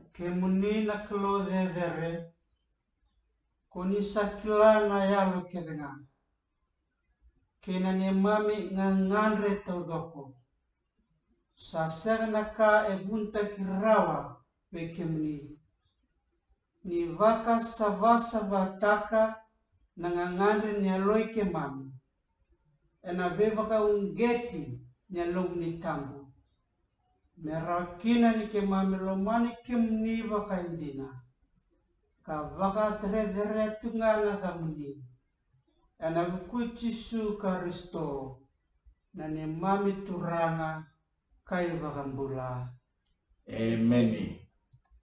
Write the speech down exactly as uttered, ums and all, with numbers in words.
Kemuni na klo de dere. Koni sakila na yalo kedenga. Kena ne mami ngangandre todoko. Sasang naka e bunta kirawa be kemuni. Ni vaka savasa vataka nangangandre ni aloi ke mami. Ena bebaka ungeti ni alog ni tambu. Merakina ni ke mami lomani kemuni vaka indina. Ka vaka tere tere tungana tamuni. Ena kuchisu karisto. Nani mami turanga kai vakambula. Amen.